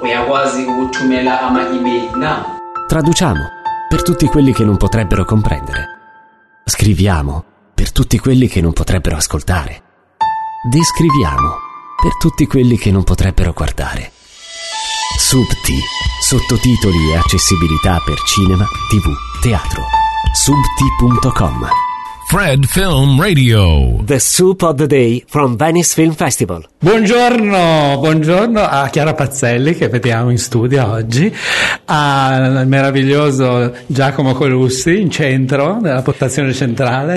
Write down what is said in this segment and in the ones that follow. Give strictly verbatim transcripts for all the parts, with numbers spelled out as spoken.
uyakwazi ukuthumela ama-email na? Traduciamo per tutti quelli che non potrebbero comprendere. Scriviamo per tutti quelli che non potrebbero ascoltare. Descriviamo per tutti quelli che non potrebbero guardare. Subti, sottotitoli e accessibilità per cinema, tv, teatro. subti punto com. Fred Film Radio. The Soup of the Day from Venice Film Festival. Buongiorno, buongiorno a Chiara Pazzelli che vediamo in studio oggi, al meraviglioso Giacomo Colussi in centro, nella postazione centrale,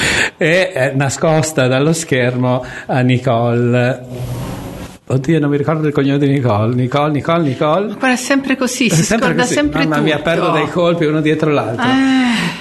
e eh, nascosta dallo schermo a Nicole. Oddio, non mi ricordo il cognome di Nicole. Nicole, Nicole, Nicole. Ma è sempre così, si sempre scorda così. sempre Mamma tutto. mia, perdo dei colpi uno dietro l'altro. Eh.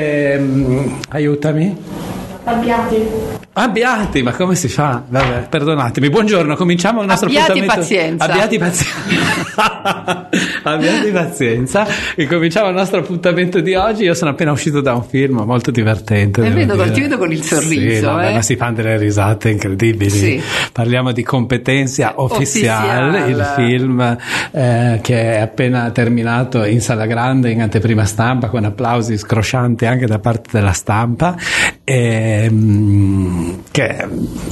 Ehm, aiutami. Abbiati. Abbiati, ma come si fa? Vabbè, perdonatemi. Buongiorno, cominciamo il nostro Abbiati appuntamento. pazienza. Abbiati pazienza. Abbiati pazienza. E cominciamo il nostro appuntamento di oggi. Io sono appena uscito da un film molto divertente. E vedo, dire. ti vedo con il sorriso. Sì, vabbè, eh. ma si fanno delle risate incredibili. Sì. Parliamo di Competencia Official, Official. il film eh, che è appena terminato in sala grande, in anteprima stampa, con applausi scroscianti anche da parte della stampa. E, che è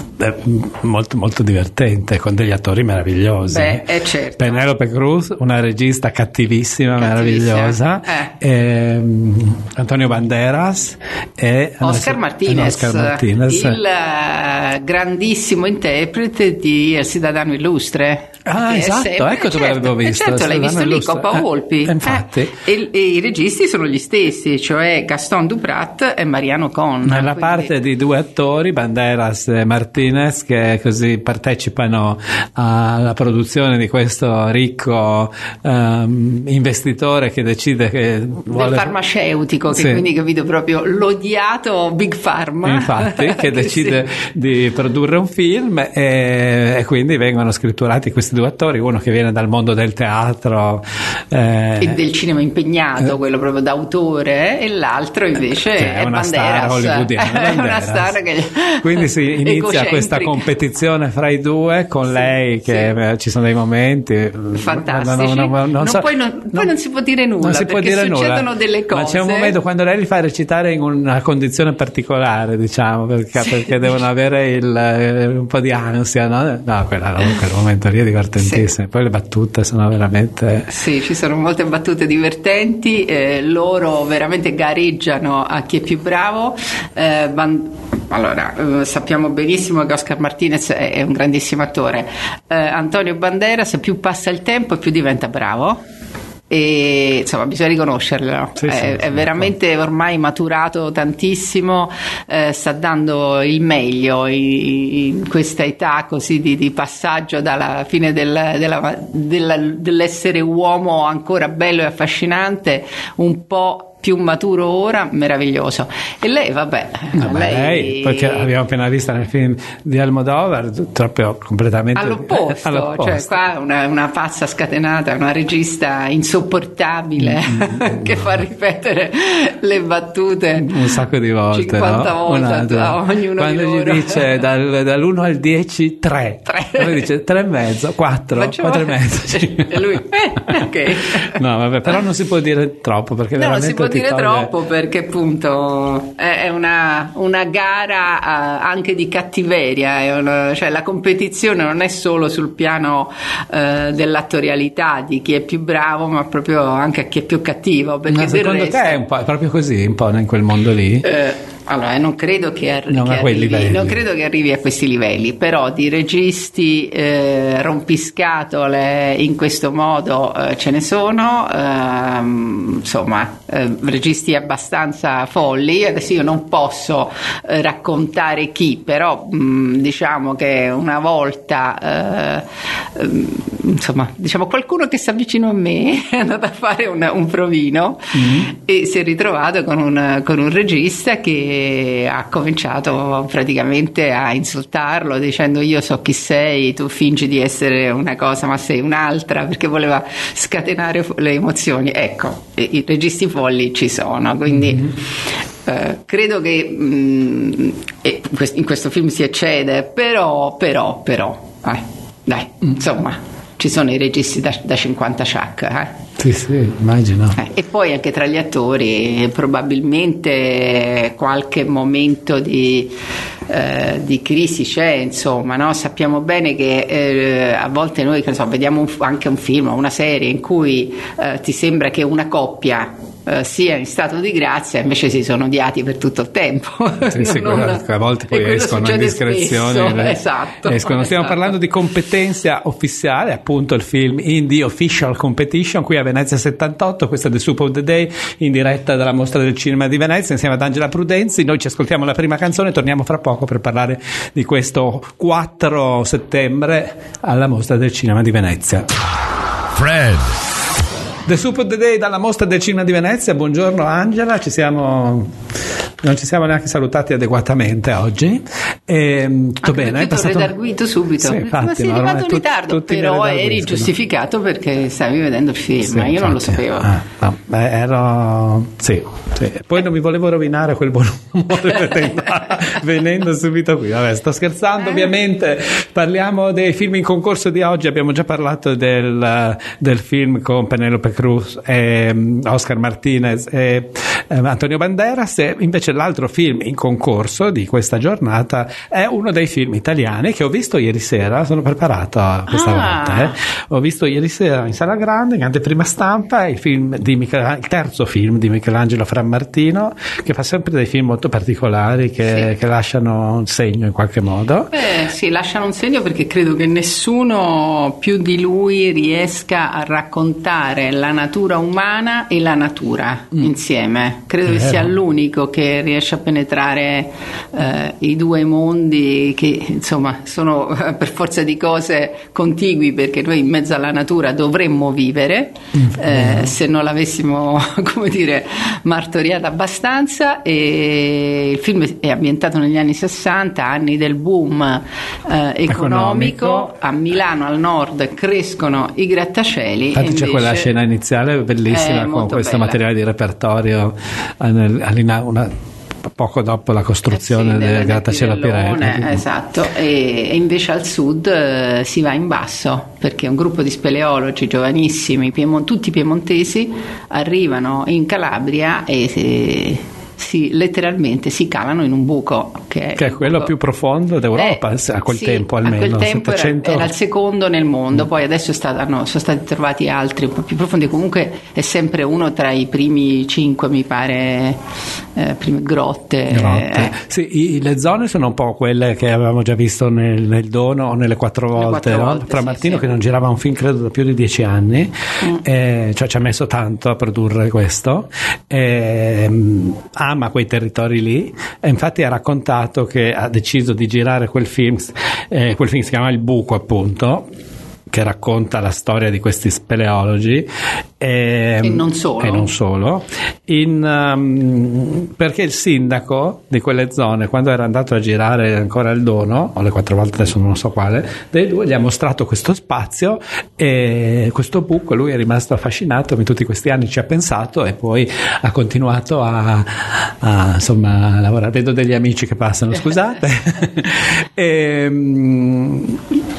molto molto divertente, con degli attori meravigliosi. Beh, è certo. Penelope Cruz, una regista cattivissima, Cattivissima. meravigliosa, Eh. e, Antonio Banderas e Oscar Martinez, Oscar Martinez. il uh, grandissimo interprete di Il Cittadino Illustre. Ah, Che è esatto, sempre- ecco dove certo, l'avevo eh, visto, certo, Il l'hai Cittadino visto lì, Illustre. Coppa Eh, Volpi. eh, infatti. Eh, e, e i registi sono gli stessi, cioè Gaston Duprat e Mariano Con. Nella quindi- parte di due attori, Banderas e Martinez, che così partecipano alla produzione di questo ricco ehm, investitore che decide che vuole... del farmaceutico, che Sì. quindi capito proprio l'odiato Big Pharma. Infatti, che decide sì. di produrre un film, e, e quindi vengono scritturati questi due attori, uno che viene dal mondo del teatro eh, E del cinema impegnato, eh, quello proprio d'autore, e l'altro invece che è è una star Banderas. hollywoodiana, È una Banderas. star che Quindi si inizia egocentrica. questa competizione fra i due, con Sì, lei che sì. eh, ci sono dei momenti fantastici. non, non- non Non so- puoi- non- poi non si può dire nulla, non si può perché dire succedono nulla. delle cose. Ma c'è un momento quando lei li fa recitare in una condizione particolare, diciamo, perché, Sì. perché devono avere il, eh, un po' di ansia, no? No, quella, no, quel momento lì è divertentissimo. Poi le battute sono veramente... Sì, ci sono molte battute divertenti, eh, loro veramente gareggiano a chi è più bravo. Eh, Ban- allora, eh, sappiamo benissimo che Oscar Martinez è, è un grandissimo attore. Eh, Antonio Banderas, più passa il tempo e più diventa bravo. E insomma bisogna riconoscerlo, Sì, è, sì, è sì, veramente ormai maturato tantissimo, eh, sta dando il meglio in, in questa età così di, di passaggio dalla fine del, della, della, dell'essere uomo ancora bello e affascinante, un po' più maturo ora, meraviglioso. E lei vabbè, No, ma lei, lei, poi che abbiamo appena vista nel film di Almodovar, proprio completamente all'opposto, eh, all'opposto. cioè qua una, una pazza scatenata, una regista insopportabile Mm, che fa ripetere le battute un sacco di volte, cinquanta no? volte Una- a ognuno quando di gli loro. dice dal, dall'uno al dieci tre, Tre. lui dice tre e mezzo, quattro, Facciamo- quattro e mezzo, e lui eh, ok. no vabbè, però non si può dire troppo, perché No, non veramente si può ti dire toglie- troppo, perché appunto è è una, una gara eh, anche di cattiveria, è una- cioè la competizione non è solo sul piano eh, dell'attorialità, di chi è più bravo, ma proprio anche a chi è più cattivo, perché Ma del secondo resto, te è, un po', è proprio così, un po' in quel mondo lì? Eh, allora, non credo che, arri- Non che a quei arrivi, livelli. non credo che arrivi a questi livelli, però di registi eh, rompiscatole in questo modo eh, ce ne sono, ehm, insomma, eh, registi abbastanza folli. Adesso io non posso eh, raccontare chi, però mh, diciamo che una volta eh, ehm, insomma, diciamo qualcuno che sta vicino a me è andato a fare un, un provino Mm. e si è ritrovato con un, con un regista che ha cominciato praticamente a insultarlo dicendo: io so chi sei, tu fingi di essere una cosa ma sei un'altra, perché voleva scatenare le emozioni. Ecco, i, i registi folli ci sono, quindi mm-hmm. eh, credo che mh, e in questo film si eccede, però però però eh, dai, mm. insomma, ci sono i registi da, da cinquanta ciak, eh? Sì, sì, immagino. Eh, e poi anche tra gli attori probabilmente qualche momento di, eh, di crisi c'è, insomma, no? Sappiamo bene che eh, a volte noi, che ne so, vediamo un, anche un film o una serie in cui eh, ti sembra che una coppia eh, sia in stato di grazia, invece si sono odiati per tutto il tempo. Sì, sì, non, non, a volte poi escono indiscrezioni. Spesso, esatto, escono. Stiamo esatto. parlando di competenza ufficiale, appunto il film Indie Official Competition qui a Venezia settantotto, questa è The Soup of the Day, in diretta dalla Mostra del Cinema di Venezia insieme ad Angela Prudenzi. Noi ci ascoltiamo la prima canzone e torniamo fra poco per parlare di questo quattro settembre alla Mostra del Cinema di Venezia. Fred. The Soup of the Day dalla Mostra del Cinema di Venezia. Buongiorno Angela, ci siamo, non ci siamo neanche salutati adeguatamente oggi. E, tutto anche bene? È passato... redarguito subito. Sì, infatti, ma sei no, arrivato in tut, ritardo, però eri giustificato perché stavi vedendo il film, sì, ma io infatti, non lo sapevo. Ah, no, beh, ero... Sì, sì. Poi non mi volevo rovinare quel buon umore venendo subito qui. Vabbè, sto scherzando, eh. ovviamente. Parliamo dei film in concorso di oggi. Abbiamo già parlato del, del film con Penelope Cruz, e Oscar Martinez e eh, Antonio Banderas. E invece l'altro film in concorso di questa giornata è uno dei film italiani che ho visto ieri sera. Sono preparato a questa ah. volta. Eh. Ho visto ieri sera in sala grande, in anteprima stampa, il, film di Michel... il terzo film di Michelangelo Frammartino, che fa sempre dei film molto particolari che, sì. che lasciano un segno in qualche modo. Eh, sì, lasciano un segno perché credo che nessuno più di lui riesca a raccontare la natura umana e la natura mm. insieme. Credo È che vero. sia l'unico che riesce a penetrare eh, i due mondi che insomma sono eh, per forza di cose contigui, perché noi in mezzo alla natura dovremmo vivere mm. eh, se non l'avessimo come dire martoriata abbastanza. E il film è ambientato negli anni sessanta, anni del boom eh, economico. Economico. A Milano al nord crescono i grattacieli. Infatti invece... c'è quella scena iniziale bellissima con questo bella. materiale di repertorio all'ina, una, poco dopo la costruzione eh sì, del grattacielo a Pirelli. Esatto, e, e invece al sud eh, si va in basso perché un gruppo di speleologi giovanissimi, piemon- tutti piemontesi, arrivano in Calabria e si, si, letteralmente si calano in un buco che è, che è quello buco. più profondo d'Europa eh, a quel sì, tempo almeno. A quel tempo settecento... era, era il secondo nel mondo, mm. poi adesso è stata, no, sono stati trovati altri un po' più profondi. Comunque è sempre uno tra i primi cinque, mi pare, eh, prime grotte. grotte. Eh. Sì, i, le zone sono un po' quelle che avevamo già visto nel, nel Dono o nelle quattro volte, le quattro no? volte Fra sì, Martino sì. che non girava un film credo da più di dieci anni, mm. eh, cioè ci ha messo tanto a produrre questo, eh, ama quei territori lì, e infatti ha raccontato che ha deciso di girare quel film, eh, quel film si chiama Il Buco appunto, che racconta la storia di questi speleologi e, e non solo, e non solo in, um, perché il sindaco di quelle zone, quando era andato a girare ancora il Dono o le quattro volte, adesso non so quale dei due, gli ha mostrato questo spazio e questo buco, lui è rimasto affascinato, in tutti questi anni ci ha pensato e poi ha continuato a, a insomma a lavorare. Vedo degli amici che passano, scusate. e, um,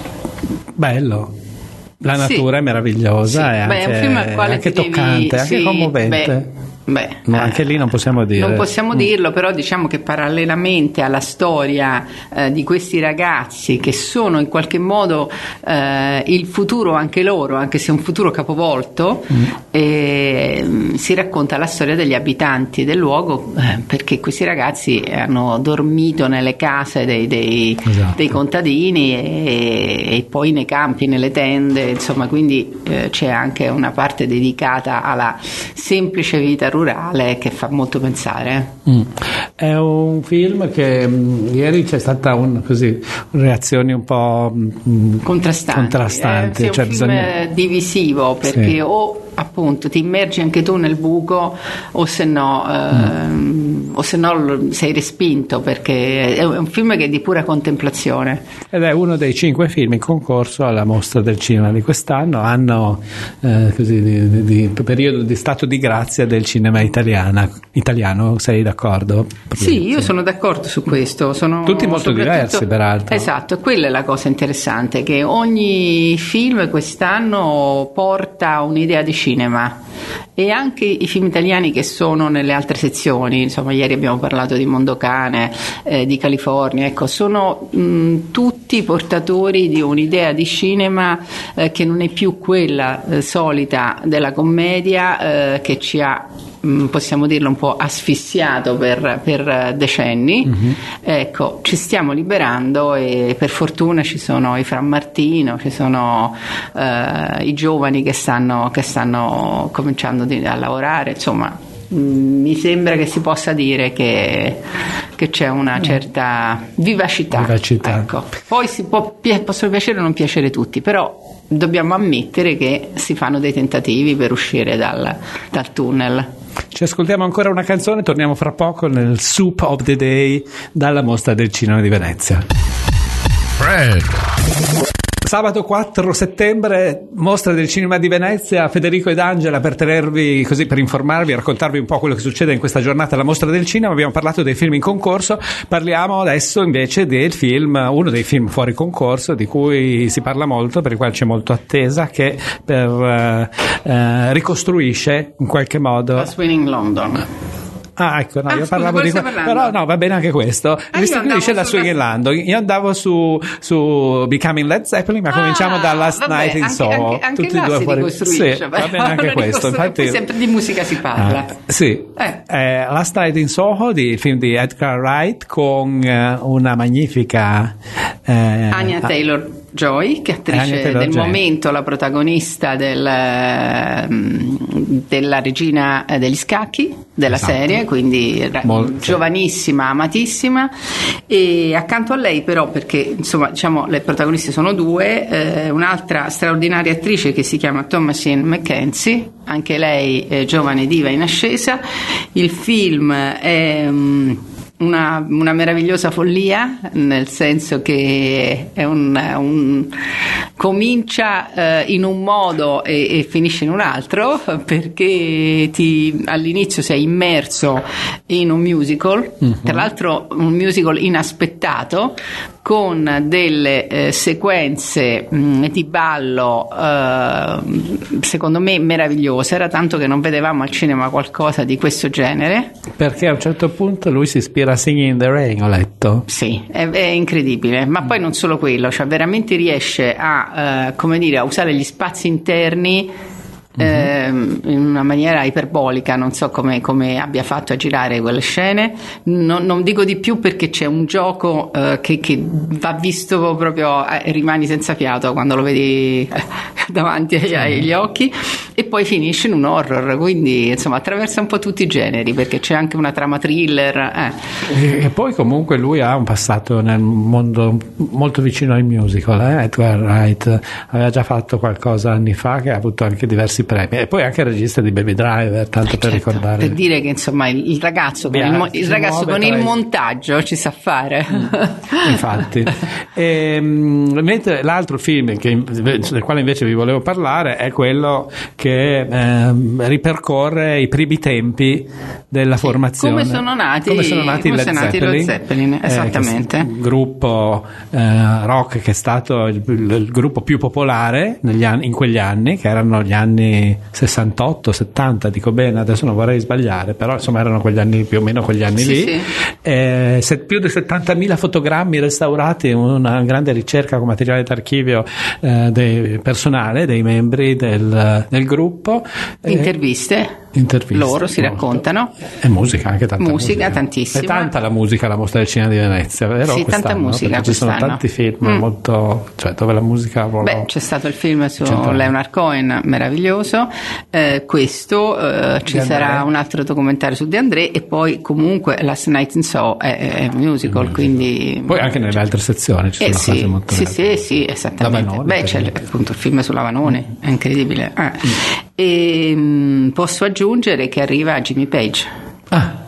bello. La natura sì. è meravigliosa, sì. è Beh, anche, è un film al quale anche devi... toccante, anche sì, commovente. Beh. Beh, no, anche lì non possiamo dire. Non possiamo dirlo, però diciamo che parallelamente alla storia eh, di questi ragazzi che sono in qualche modo eh, il futuro anche loro, anche se è un futuro capovolto, mm. eh, si racconta la storia degli abitanti del luogo, eh, perché questi ragazzi hanno dormito nelle case dei, dei, esatto. dei contadini e, e poi nei campi, nelle tende, insomma, quindi eh, c'è anche una parte dedicata alla semplice vita rurale che fa molto pensare. Mm. È un film che mh, ieri c'è stata un, così, reazioni un po' mh, contrastanti, contrastanti. Eh, è cioè un film bisogna... divisivo perché sì. o appunto ti immergi anche tu nel buco o se no eh, mm. o se no sei respinto, perché è un film che è di pura contemplazione. Ed è uno dei cinque film in concorso alla Mostra del Cinema di quest'anno, anno eh, così di, di, di periodo di stato di grazia del cinema italiana, italiano. Sei d'accordo? Sì, io sono d'accordo su questo. Sono tutti molto diversi, peraltro. Esatto, quella è la cosa interessante, che ogni film quest'anno porta un'idea di cinema, e anche i film italiani che sono nelle altre sezioni, insomma ieri abbiamo parlato di Mondocane, eh, di California, ecco, sono mh, tutti portatori di un'idea di cinema eh, che non è più quella eh, solita della commedia eh, che ci ha, possiamo dirlo, un po' asfissiato per, per decenni. Mm-hmm. Ecco, ci stiamo liberando, e per fortuna ci sono i Fra Martino, ci sono eh, i giovani che stanno, che stanno cominciando a lavorare, insomma mh, mi sembra che si possa dire che, che c'è una certa vivacità, vivacità. Ecco. Poi si può, possono piacere o non piacere tutti, però dobbiamo ammettere che si fanno dei tentativi per uscire dal, dal tunnel. Ci ascoltiamo ancora una canzone, torniamo fra poco nel Soup of the Day dalla Mostra del Cinema di Venezia. Fred. Sabato quattro settembre, Mostra del Cinema di Venezia. Federico ed Angela per tenervi così, per informarvi e raccontarvi un po' quello che succede in questa giornata alla Mostra del Cinema. Abbiamo parlato dei film in concorso, parliamo adesso invece del film, uno dei film fuori concorso di cui si parla molto, per il quale c'è molto attesa, che per, eh, eh, ricostruisce in qualche modo Last Swing in London. Ah, ecco, no, ah, io scusa, parlavo di quello, però no, va bene anche questo. Ah, Restituisce la Swing in London. Io andavo su, su Becoming Led Zeppelin, ma ah, cominciamo da Last vabbè, Night in anche, Soho. Anche, anche tutti là e due si fuori. ricostruisce. Sì, va bene anche questo. Infatti, sempre di musica si parla. Ah, sì, eh. Eh, Last Night in Soho, di, il film di Edgar Wright, con eh, una magnifica eh, Anya Taylor-Joy, che è attrice Taylor-Joy. del momento, la protagonista del, della regina degli scacchi della esatto. serie, quindi Molto. giovanissima, amatissima, e accanto a lei però, perché insomma diciamo le protagoniste sono due, eh, un'altra straordinaria attrice che si chiama Thomasine McKenzie, anche lei eh, giovane diva in ascesa. Il film è um, Una, una meravigliosa follia, nel senso che è un, un comincia eh, in un modo e, e finisce in un altro, perché ti, all'inizio sei immerso in un musical, mm-hmm. tra l'altro un musical inaspettato, con delle eh, sequenze mh, di ballo eh, secondo me meravigliose. Era tanto che non vedevamo al cinema qualcosa di questo genere, perché a un certo punto lui si ispira a Singing in the Rain, ho letto. Sì, è, è incredibile, ma poi non solo quello, cioè veramente riesce a eh, come dire, a usare gli spazi interni eh, in una maniera iperbolica. Non so come, come abbia fatto a girare quelle scene, non, non dico di più perché c'è un gioco eh, che, che va visto proprio, eh, rimani senza fiato quando lo vedi davanti agli, agli occhi, e poi finisce in un horror, quindi insomma attraversa un po' tutti i generi, perché c'è anche una trama thriller eh. e, e poi comunque lui ha un passato nel mondo molto vicino ai musical, eh? Edgar Wright aveva già fatto qualcosa anni fa che ha avuto anche diversi premi, e poi anche il regista di Baby Driver, tanto eh, per certo, ricordare, per dire che insomma il, il ragazzo con, il, il, ragazzo con il montaggio ci sa fare. Infatti. E, mentre l'altro film che, del quale invece vi volevo parlare è quello che eh, ripercorre i primi tempi della sì, formazione, come sono nati, come sono nati come i Led nati Zeppelin, Zeppelin esattamente, eh, un gruppo eh, rock che è stato il, il gruppo più popolare negli anni, in quegli anni, che erano gli anni sessantotto settanta, dico bene, adesso non vorrei sbagliare, però insomma erano quegli anni, più o meno quegli anni sì, lì sì. Eh, se, più di settantamila fotogrammi restaurati, una grande ricerca con materiale d'archivio eh, del personale, dei membri del, del gruppo, interviste, interviste loro si molto. Raccontano, e musica, anche tanta musica, musica tantissima, è tanta la musica alla Mostra del Cinema di Venezia, vero? Sì, tanta musica, perché ci sono tanti film mm. molto, cioè dove la musica beh, c'è stato il film su centrale. Leonard Cohen meraviglioso, eh, questo eh, ci De sarà André. Un altro documentario su De André, e poi comunque Last Night in Soho è, è un musical, mm. quindi poi anche nelle altre sezioni ci eh, sono sì, cose molto sì, sì, sì, esattamente. Lavanone, beh c'è esempio. appunto il film sulla Vanone, mm. è incredibile eh. mm. E mh, posso aggiungere che arriva Jimmy Page. Ah,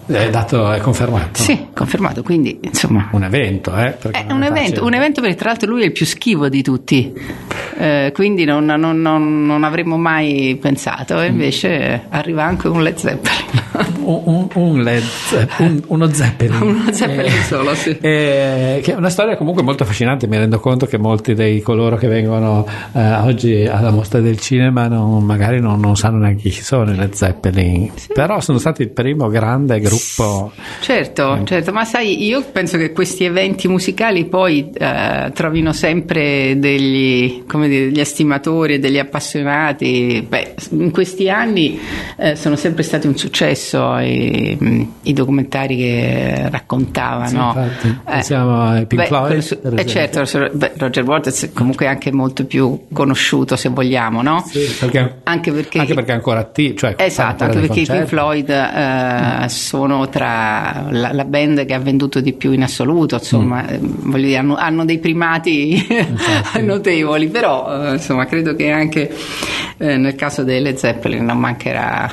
È dato, è confermato? Sì, confermato, quindi insomma un evento, eh? È un evento, un evento perché tra l'altro lui è il più schivo di tutti, eh, quindi non, non, non, non avremmo mai pensato, e invece arriva anche un Led Zeppelin. un, un, un Led un, uno Zeppelin. Uno Zeppelin eh, solo, sì. Eh, che è una storia comunque molto affascinante. Mi rendo conto che molti dei coloro che vengono eh, oggi alla mostra del cinema non, magari non, non sanno neanche chi sono i Led Zeppelin, sì. Però sono stati il primo grande gruppo. Certo, eh. certo, ma sai, io penso che questi eventi musicali poi eh, trovino sempre degli, come dire, degli estimatori e degli appassionati. Beh, in questi anni eh, sono sempre stati un successo i, i documentari che raccontavano. Sì, infatti, pensiamo ai Pink beh, Floyd. Eh, certo, beh, Roger Waters è comunque anche molto più conosciuto, se vogliamo, no? Sì, perché, anche perché anche perché è ancora attivo, cioè esatto, anche perché i Pink Floyd eh, mm. sono tra la, la band che ha venduto di più in assoluto, insomma, mm. voglio dire, hanno, hanno dei primati notevoli, però eh, insomma credo che anche eh, nel caso dei Led Zeppelin non mancherà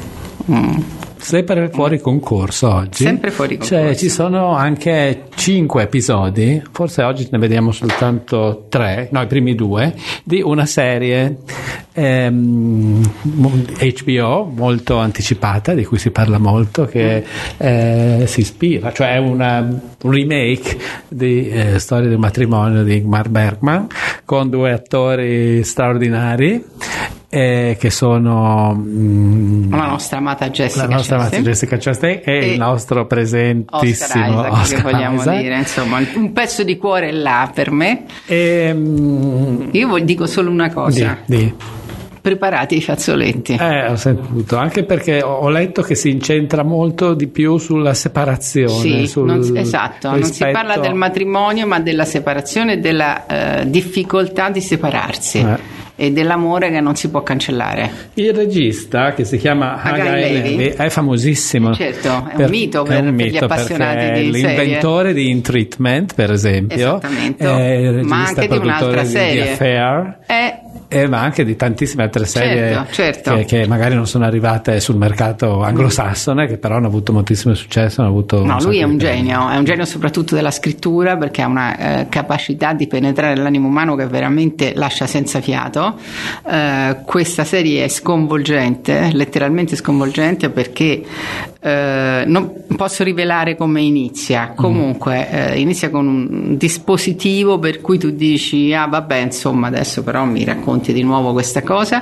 mm. Sempre fuori concorso oggi. Sempre fuori concorso. Cioè, ci sono anche cinque episodi, forse oggi ne vediamo soltanto tre, no, i primi due, di una serie ehm, H B O molto anticipata, di cui si parla molto, che eh, si ispira, cioè è una, un remake di eh, Storia del matrimonio di Ingmar Bergman, con due attori straordinari. Eh, che sono mm, la nostra amata Jessica la nostra amata Jessica Chastain e, e il nostro presentissimo Oscar Isaac, Oscar che vogliamo Isaac. dire, insomma, un pezzo di cuore là per me. E, mm, io dico solo una cosa: di, di. preparate i fazzoletti. Eh, ho saputo, anche perché ho letto che si incentra molto di più sulla separazione. Sì, sul non, esatto, rispetto... non si parla del matrimonio, ma della separazione e della uh, difficoltà di separarsi. Eh. E dell'amore che non si può cancellare. Il regista, che si chiama Hagai Levi, è famosissimo. Certo, è per, un mito per, un per mito gli appassionati di l'inventore serie. di In Treatment, per esempio. Esattamente. È il regista, ma anche di un'altra di, serie. Di Affair. È Eh, ma anche di tantissime altre serie, certo, certo. Che, che magari non sono arrivate sul mercato anglosassone, che però hanno avuto moltissimo successo. Hanno avuto no, un lui è un genio, genio, è un genio soprattutto della scrittura, perché ha una eh, capacità di penetrare l'animo umano che veramente lascia senza fiato. Eh, questa serie è sconvolgente, letteralmente sconvolgente, perché eh, non posso rivelare come inizia. Comunque eh, inizia con un dispositivo per cui tu dici ah vabbè, insomma, adesso però mi racconti di nuovo questa cosa,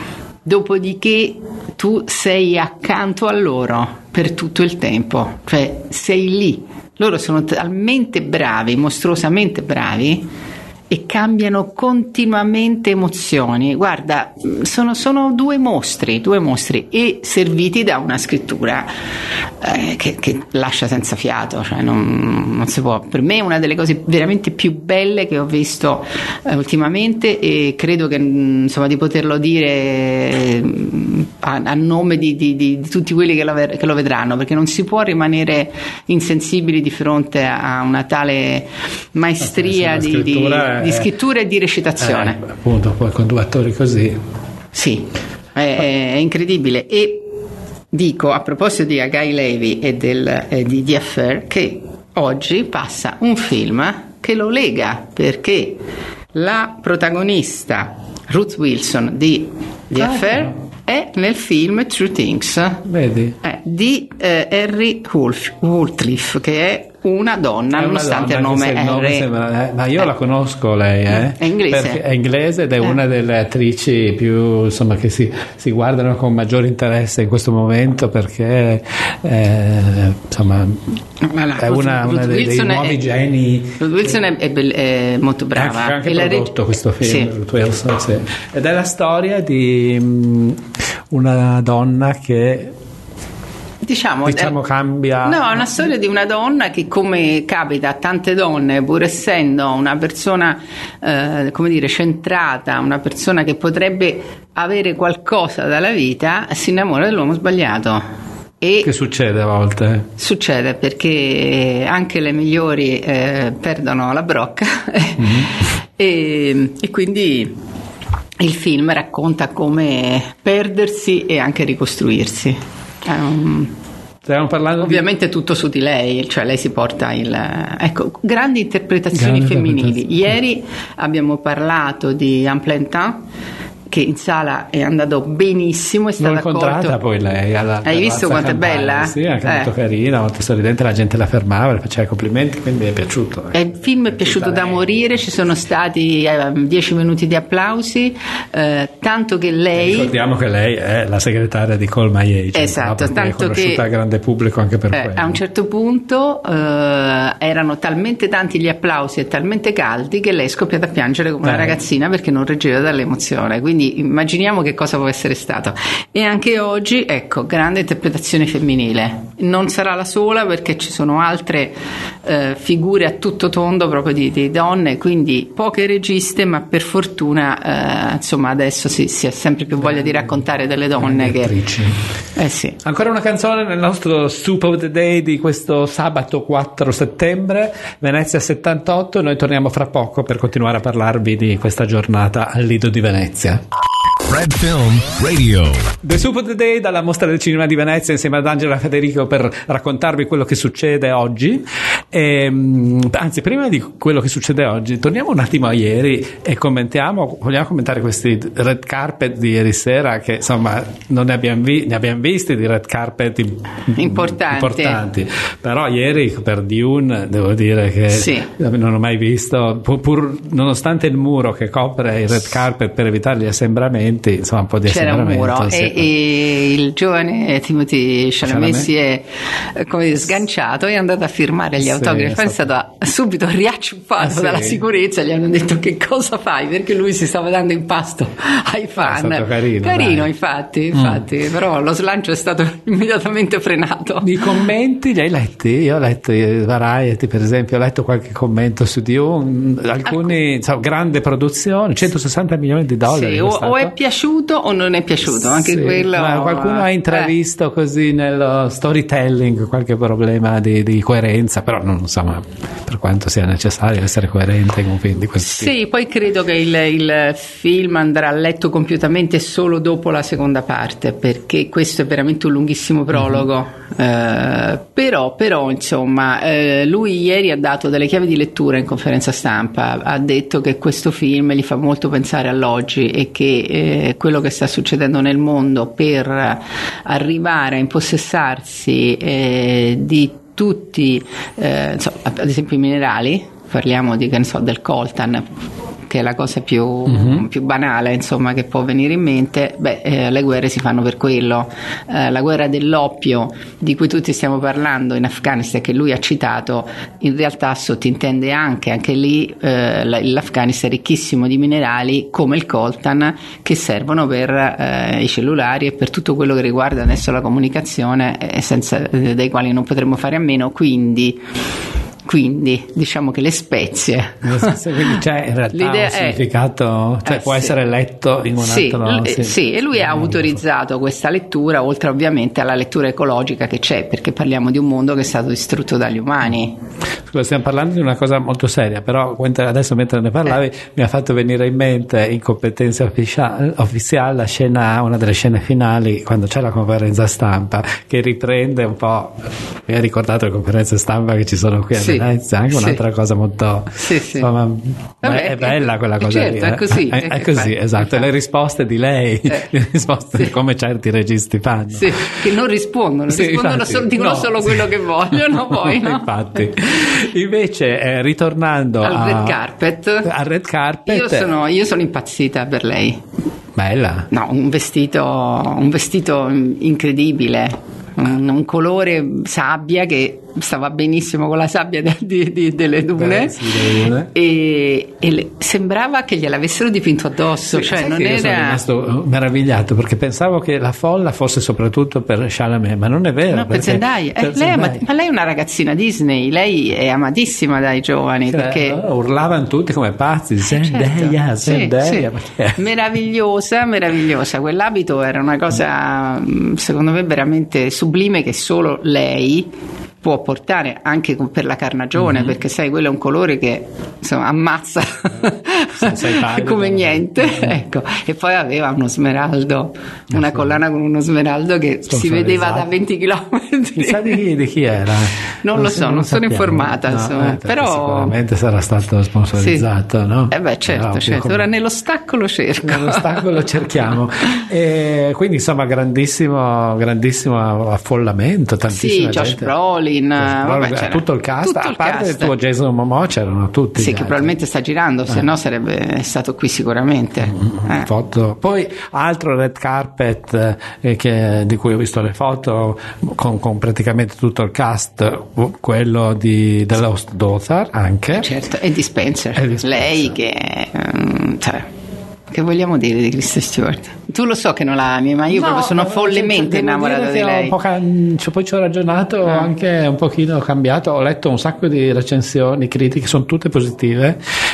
dopodiché tu sei accanto a loro per tutto il tempo, cioè sei lì, loro sono talmente bravi, mostruosamente bravi, e cambiano continuamente emozioni. Guarda, sono, sono due mostri, due mostri, e serviti da una scrittura eh, che, che lascia senza fiato, cioè non, non si può. Per me è una delle cose veramente più belle che ho visto eh, ultimamente, e credo che insomma di poterlo dire eh, a, a nome di, di, di, di tutti quelli che lo, che lo vedranno, perché non si può rimanere insensibili di fronte a una tale maestria di, di di scrittura e di recitazione. Eh, appunto, poi con due attori così. Sì, è, è incredibile. E dico, a proposito di Hagai Levi e del, eh, di The Affair, che oggi passa un film che lo lega, perché la protagonista Ruth Wilson di The Affair è nel film True Things. Vedi? Eh, di eh, Harry Wolf, Woolcliffe, che è una donna, è una nonostante donna, il nome il nome Harry. sembra, eh, ma io eh. la conosco lei, eh? È inglese. Perché è inglese ed è eh. una delle attrici più, insomma, che si, si guardano con maggior interesse in questo momento, perché eh, insomma Voilà, è una, una dei, dei nuovi è, geni. Ruth Wilson è, è, be- è molto brava. Ha anche e prodotto reg- questo film, sì. Ruth Wilson, sì. Ed è la storia di mh, una donna che Diciamo, diciamo è, cambia. No, è una storia di una donna che, come capita a tante donne, pur essendo una persona eh, come dire centrata, una persona che potrebbe avere qualcosa dalla vita, si innamora dell'uomo sbagliato. E che succede a volte? Succede perché anche le migliori eh, perdono la brocca. Mm-hmm. e, e quindi il film racconta come perdersi e anche ricostruirsi. Um, Stiamo parlando ovviamente di... tutto su di lei, cioè lei si porta il... Ecco, grandi interpretazioni grandi femminili. interpretazioni. Ieri abbiamo parlato di En plein temps, che in sala è andato benissimo, è stato L'ho incontrata accolto. Poi lei alla, Hai visto quanto è bella? Sì, anche eh. molto carina, molto sorridente, la gente la fermava, le faceva i complimenti, quindi è piaciuto. Eh, il film è piaciuto da morire, ci sono stati eh, dieci minuti di applausi, eh, tanto che lei... Ricordiamo che lei è la segretaria di Call My Agent, esatto, no? tanto è conosciuta che al grande pubblico anche per eh, quello. a un certo punto eh, erano talmente tanti gli applausi e talmente caldi che lei è scoppiata a piangere come una Eh. ragazzina perché non reggeva dall'emozione, quindi immaginiamo che cosa può essere stato. E anche oggi, ecco, grande interpretazione femminile. Non sarà la sola perché ci sono altre eh, figure a tutto tondo proprio di, di donne, quindi poche registe, ma per fortuna eh, insomma adesso si, si ha sempre più voglia di raccontare delle donne che... Attrici. Eh sì. Ancora una canzone nel nostro Soup of the Day di questo sabato quattro settembre, Venezia settantotto. Noi torniamo fra poco per continuare a parlarvi di questa giornata al Lido di Venezia. Red Film Radio. The Soup of the Day dalla Mostra del Cinema di Venezia insieme ad Angela Federico per raccontarvi quello che succede oggi. E, anzi, prima di quello che succede oggi, torniamo un attimo a ieri e commentiamo, vogliamo commentare questi red carpet di ieri sera che insomma non ne abbiamo, vi, ne abbiamo visti di red carpet importanti. importanti, però ieri per Dune devo dire che sì. non ho mai visto, pur, pur nonostante il muro che copre il red carpet per evitare gli assembramenti, insomma un po' di c'era un muro sì. e, e il giovane Timothy Chalamet si è come dire, sganciato e è andato a firmare gli sì, autografi, è stato subito riacciuffato ah, sì. dalla sicurezza, gli hanno detto che cosa fai perché lui si stava dando in pasto ai fan. È stato carino, carino dai. infatti, infatti mm. però lo slancio è stato immediatamente frenato. I commenti li hai letti? Io ho letto Variety per esempio, ho letto qualche commento su Dune, alcuni insomma, grande produzione, centosessanta milioni di dollari. Sì, o, o è piaciuto o non è piaciuto, anche sì, quello. Ma qualcuno ha intravisto eh. così nello storytelling qualche problema di, di coerenza, però non insomma per quanto sia necessario essere coerente in un film di questo tipo. Sì, poi credo che il, il film andrà letto compiutamente solo dopo la seconda parte, perché questo è veramente un lunghissimo prologo. Mm-hmm. Eh, però, però insomma eh, lui ieri ha dato delle chiavi di lettura in conferenza stampa, ha detto che questo film gli fa molto pensare all'oggi e che eh, quello che sta succedendo nel mondo per arrivare a impossessarsi eh, di tutti eh, insomma, ad esempio i minerali, parliamo di che ne so, del coltan, che è la cosa più, mm-hmm. più banale insomma che può venire in mente. Beh, eh, le guerre si fanno per quello. Eh, la guerra dell'oppio di cui tutti stiamo parlando in Afghanistan, che lui ha citato, in realtà sottintende anche anche lì eh, l'Afghanistan è ricchissimo di minerali come il coltan che servono per eh, i cellulari e per tutto quello che riguarda adesso la comunicazione eh, senza, eh, dai quali non potremmo fare a meno, quindi Quindi diciamo che le spezie, quindi c'è in realtà l'idea un significato, è, cioè eh, può sì. essere letto in un sì, altro l- sì. sì, e lui ha autorizzato questa lettura, oltre ovviamente alla lettura ecologica che c'è, perché parliamo di un mondo che è stato distrutto dagli umani. Scusa, stiamo parlando di una cosa molto seria, però adesso mentre ne parlavi eh. mi ha fatto venire in mente in competenza ufficiale, ufficiale la scena, una delle scene finali quando c'è la conferenza stampa che riprende un po', mi ha ricordato le conferenze stampa che ci sono qui a sì, Venezia, anche sì. un'altra cosa molto sì, sì. insomma, Vabbè, è bella quella cosa certo, lì, è così, è, è, è così infatti, esatto, infatti. le risposte di lei eh. le risposte sì. come certi registi fanno sì, che non rispondono, sì, rispondono infatti, solo, dicono no, solo sì. quello che vogliono poi, no? Infatti invece eh, ritornando al a, red carpet al red carpet io sono, io sono impazzita per lei, bella, no, un vestito un vestito incredibile, un, un colore sabbia che stava benissimo con la sabbia de, di, di, delle dune, Beh, sì, delle dune. e, e le, sembrava che gliel'avessero dipinto addosso, sì, cioè sai non che io era... sono rimasto meravigliato perché pensavo che la folla fosse soprattutto per Chalamet, ma non è vero, no, per Zendaya, eh, lei è ama- ma lei è una ragazzina Disney, lei è amatissima dai giovani, cioè, perché no, urlavano tutti come pazzi, Zendaya, certo. Zendaya, sì, sì. meravigliosa meravigliosa, quell'abito era una cosa secondo me veramente sublime che solo lei può portare anche per la carnagione, mm-hmm. perché sai, quello è un colore che insomma ammazza come niente, mm-hmm. ecco. E poi aveva uno smeraldo, una sì. collana con uno smeraldo che si vedeva da venti chilometri. Chissà di chi, di chi era? Non, non lo so, non, non sono informata, no, insomma. Eh, però sicuramente sarà stato sponsorizzato, sì. no? Eh beh, certo, però, certo. come... Ora nello stacco lo cerco. Nello stacco lo cerchiamo. E quindi insomma grandissimo, grandissimo affollamento, tantissima sì, Josh gente. Brolin, vabbè, c'era tutto il cast, tutto a il parte cast. il tuo Jason Momoa c'erano tutti. Sì, che probabilmente sta girando, se eh. no sarebbe stato qui sicuramente. Mm, eh. foto. Poi altro red carpet eh, che, di cui ho visto le foto con, con praticamente tutto il cast, quello di The Lost Daughter anche. Certo, e di Spencer, e di Spencer. Lei che um, cioè, che vogliamo dire di Kristen Stewart? Tu lo so che non la ami, ma io no, proprio sono follemente innamorata di lei. Can... Cioè, poi ci ho ragionato ah. anche un pochino, ho cambiato, ho letto un sacco di recensioni, critiche, sono tutte positive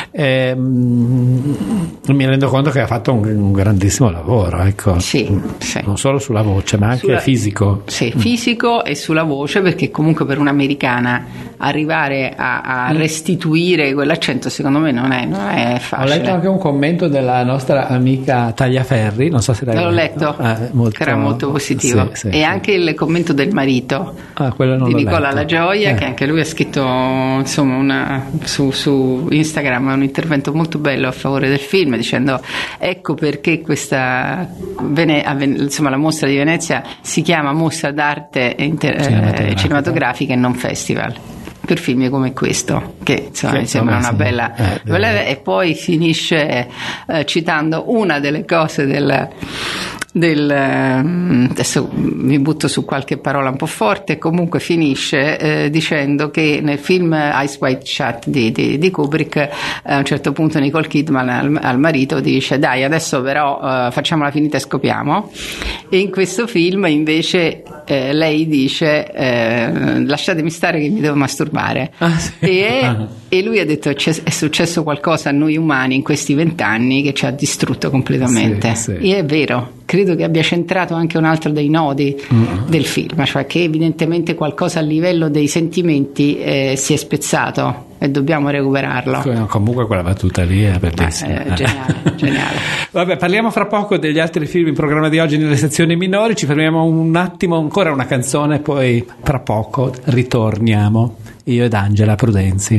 e mm, mi rendo conto che ha fatto un, un grandissimo lavoro, ecco. Sì, sì. Non solo sulla voce, ma anche sulla... fisico. Sì, fisico mm. e sulla voce, perché comunque per un'americana arrivare a, a mm. restituire quell'accento secondo me non è, non è facile. Ho letto anche un commento della nostra amica Tagliaferri, non so se l'hai l'ho letto, eh, molto, che era molto positivo, sì, sì, e sì. anche il commento del marito ah, di Nicola letto. La Gioia, eh. che anche lui ha scritto insomma una, su, su Instagram un intervento molto bello a favore del film, dicendo ecco perché questa Vene- insomma la mostra di Venezia si chiama mostra d'arte inter- cinematografica. cinematografica e non festival, per film come questo, che insomma che mi sembra una bella, eh, bella e poi finisce eh, citando una delle cose del, del adesso mi butto su qualche parola un po' forte, comunque finisce eh, dicendo che nel film Eyes Wide Shut di, di, di Kubrick eh, a un certo punto Nicole Kidman al, al marito dice dai adesso però eh, facciamola finita e scopiamo, e in questo film invece eh, lei dice eh, lasciatemi stare che mi devo masturbare. Ah, sì. e, e lui ha detto c'è, è successo qualcosa a noi umani in questi vent'anni che ci ha distrutto completamente, sì, sì. E è vero, credo che abbia centrato anche un altro dei nodi mm. del film, cioè che evidentemente qualcosa a livello dei sentimenti eh, si è spezzato e dobbiamo recuperarlo. Comunque quella battuta lì è bellissima. Eh, geniale, geniale. Vabbè, parliamo fra poco degli altri film in programma di oggi nelle sezioni minori, ci fermiamo un attimo, ancora una canzone, poi fra poco ritorniamo io ed Angela Prudenzi.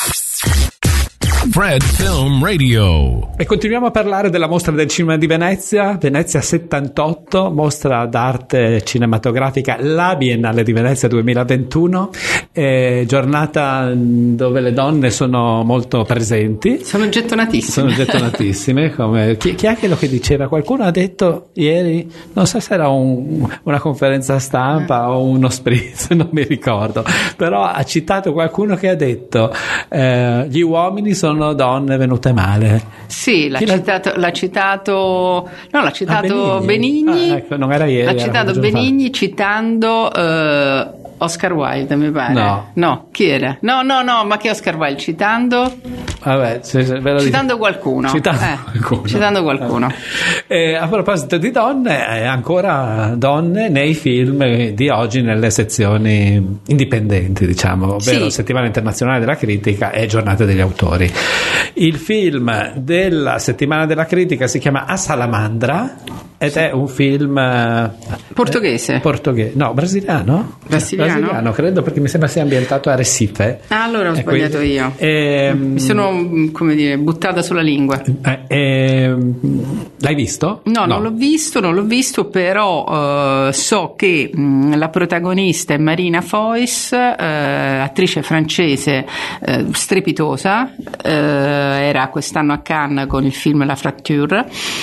Fred Film Radio. E continuiamo a parlare della mostra del cinema di Venezia, Venezia settantotto, mostra d'arte cinematografica, la Biennale di Venezia duemilaventuno, eh, giornata dove le donne sono molto presenti. Sono gettonatissime. Sono gettonatissime, come chi, chi è quello che diceva? Qualcuno ha detto ieri, non so se era un, una conferenza stampa o uno spritz, non mi ricordo, però ha citato qualcuno che ha detto eh, gli uomini sono donne venute male. Sì, l'ha citato, l'ha citato no, l'ha citato ah, Benigni, Benigni. Ah, ecco, non era ieri, l'ha era citato Benigni fa. citando uh, Oscar Wilde, mi pare. No. No, chi era? No, no, no, ma che Oscar Wilde citando? Vabbè, se, se, ve lo citando dico. qualcuno. Citando eh, qualcuno. Citando qualcuno. Eh, a proposito di donne, eh, ancora donne nei film di oggi nelle sezioni indipendenti, diciamo, ovvero sì. Settimana Internazionale della Critica e Giornata degli Autori. Il film della Settimana della Critica si chiama A Salamandra ed sì. è un film eh, portoghese. Portoghese. No, brasiliano. Brasiliano. Brasiliano, credo, perché mi sembra sia ambientato a Recife. Ah, allora ho e sbagliato quindi, io. E, mi sono, come dire, buttata sulla lingua. Eh, eh, l'hai visto? No, no, non l'ho visto, non l'ho visto, però uh, so che mh, la protagonista è Marina Foïs, uh, attrice francese uh, strepitosa, uh, era quest'anno a Cannes con il film La Fracture.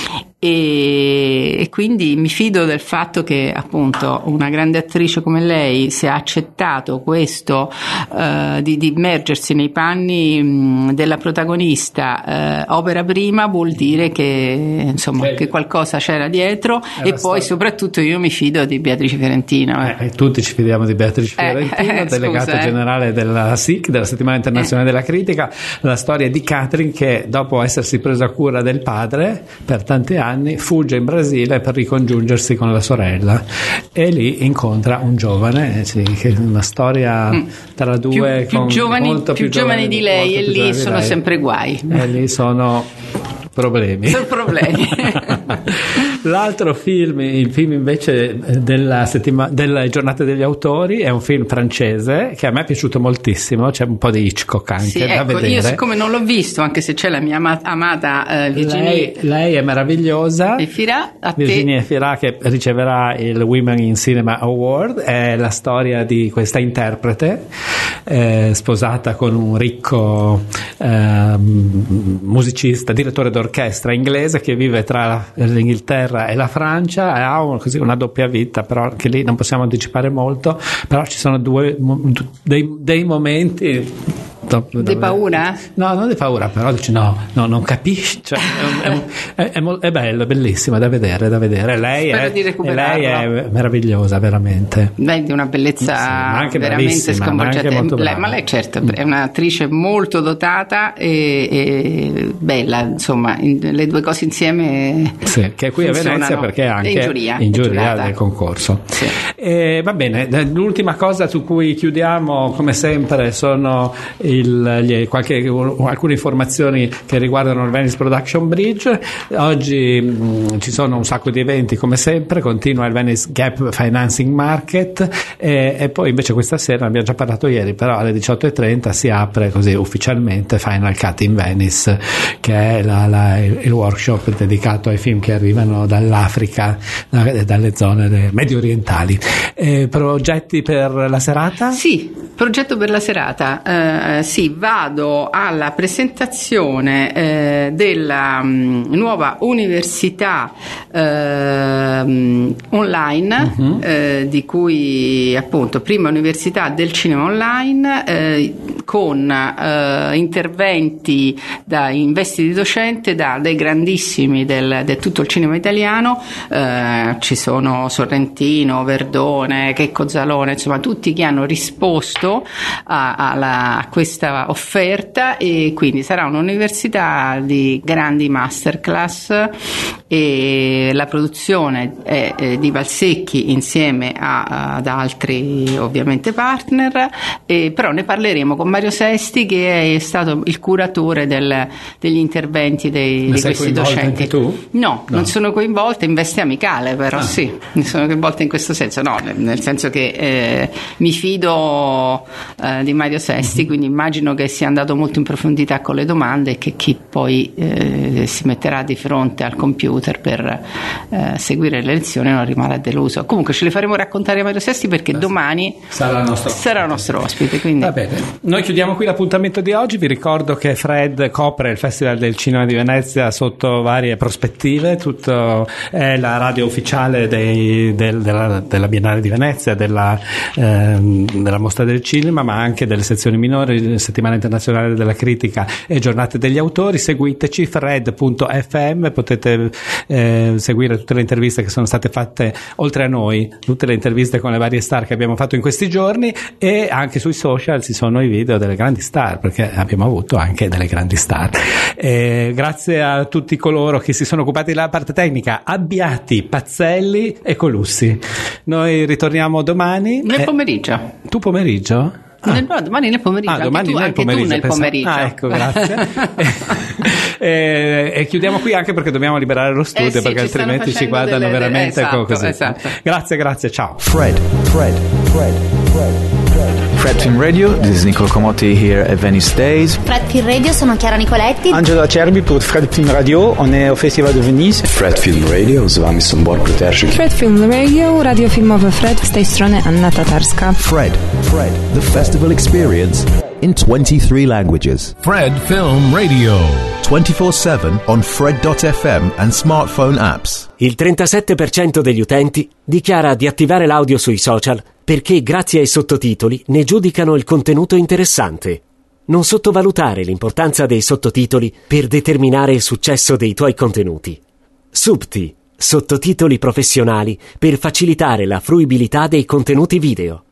E, e quindi mi fido del fatto che appunto una grande attrice come lei, se ha accettato questo uh, di, di immergersi nei panni mh, della protagonista uh, opera prima, vuol dire che insomma che, che qualcosa c'era dietro. E poi storia. Soprattutto io mi fido di Beatrice Fiorentino. Eh. Eh, tutti ci fidiamo di Beatrice Fiorentino, eh, eh, delegata scusa, generale eh. della S I C, della Settimana Internazionale eh. della Critica. La storia di Catherine che dopo essersi presa cura del padre per tanti anni anni fugge in Brasile per ricongiungersi con la sorella e lì incontra un giovane, sì, che è una storia tra due più, più con giovani, molto più, più giovani di lei, e lì sono lei. sempre guai. E lì sono problemi. Sono problemi. L'altro film, il film invece della settimana, delle giornate degli autori, è un film francese che a me è piaciuto moltissimo, c'è un po' di Hitchcock anche sì, da ecco, vedere. Io siccome non l'ho visto, anche se c'è la mia ama- amata uh, Virginie lei, lei è meravigliosa. Efira, a Virginie te. Efira, che riceverà il Women in Cinema Award, è la storia di questa interprete eh, sposata con un ricco eh, musicista, direttore d'orchestra inglese che vive tra l'Inghilterra e la Francia, e ha un, così una doppia vita, però anche lì non possiamo anticipare molto, però ci sono due dei, dei momenti di paura? No, non di paura, però dici no, no non capisci, cioè, è, è, è, è, è bello, è bellissimo da vedere, da vedere. Lei, è, di lei è meravigliosa, veramente. Lei di una bellezza sì, anche veramente sconvolgente. Lei, ma lei certo è un'attrice molto dotata e, e bella, insomma, in, le due cose insieme. Sì, che è qui a Venezia perché è anche in giuria, in giuria del concorso. Sì. E, va bene, l'ultima cosa su cui chiudiamo come sempre sono il, gli, qualche, alcune informazioni che riguardano il Venice Production Bridge. Oggi mh, ci sono un sacco di eventi come sempre, continua il Venice Gap Financing Market e, e poi invece questa sera, ne abbiamo già parlato ieri, però alle diciotto e trenta si apre così ufficialmente Final Cut in Venice, che è la, la, il workshop dedicato ai film che arrivano dall'Africa e dalle zone medio orientali. Eh, progetti per la serata? Sì, progetto per la serata. Eh, sì, vado alla presentazione eh, della mh, nuova università eh, online, uh-huh. eh, di cui appunto prima università del cinema online, eh, con eh, interventi da investiti docente da dei grandissimi del, del tutto il cinema italiano. Eh, ci sono Sorrentino, Verdone, Checco Zalone, insomma tutti che hanno risposto a, alla, a questa offerta, e quindi sarà un'università di grandi masterclass, e la produzione è, è di Valsecchi insieme a, ad altri ovviamente partner, e però ne parleremo con Mario Sesti, che è stato il curatore del, degli interventi dei, di questi docenti. Anche tu? No, no, non sono coinvolta in veste amicale, però ah. sì, mi sono coinvolta in questo senso, no, nel senso che eh, mi fido eh, di Mario Sesti, mm-hmm. quindi immagino che sia andato molto in profondità con le domande, e che chi poi eh, si metterà di fronte al computer per eh, seguire le lezioni non rimarrà deluso. Comunque ce le faremo raccontare a Mario Sesti, perché Beh, domani sarà il nostro sarà il nostro ospite. Quindi. Va bene, noi chiudiamo qui l'appuntamento di oggi. Vi ricordo che Fred copre il Festival del Cinema di Venezia sotto varie prospettive. Tutto è la radio ufficiale dei, del, della, della Biennale di Venezia, della, ehm, della Mostra del Cinema, ma anche delle sezioni minori, Settimana Internazionale della Critica e Giornate degli Autori. Seguiteci, fred punto effe emme, potete eh, seguire tutte le interviste che sono state fatte oltre a noi, tutte le interviste con le varie star che abbiamo fatto in questi giorni, e anche sui social ci sono i video delle grandi star, perché abbiamo avuto anche delle grandi star. Eh, grazie a tutti coloro che si sono occupati della parte tecnica, Abbiati, Pazzelli e Colussi. Noi ritorniamo domani. Nel eh, pomeriggio. Tu pomeriggio? Ah. Nel, no, domani nel pomeriggio, ah, domani anche, tu, nel anche pomeriggio, tu nel penso. pomeriggio. Ah, ecco, grazie. e, e chiudiamo qui, anche perché dobbiamo liberare lo studio, eh sì, perché ci altrimenti ci guardano delle, veramente esatto, così. Esatto. Grazie, grazie, ciao. Fred, Fred, Fred, Fred, Fred. Fred Film Radio, this is Nicolo Comotti here at Venice Days. Fred Film Radio, sono Chiara Nicoletti. Angelo Acerbi pour Fred Film Radio, on est au Festival de Venise. Fred Film Radio, z wami są Borg Peterczyk. Fred Film Radio, radio filmowe Fred, z tej strony Anna Tatarska. Fred, Fred, the festival experience in twenty-three languages. Fred Film Radio. twenty-four seven on fred dot effe emme and smartphone apps. Il trentasette per cento degli utenti dichiara di attivare l'audio sui social perché grazie ai sottotitoli ne giudicano il contenuto interessante. Non sottovalutare l'importanza dei sottotitoli per determinare il successo dei tuoi contenuti. Subti, sottotitoli professionali per facilitare la fruibilità dei contenuti video.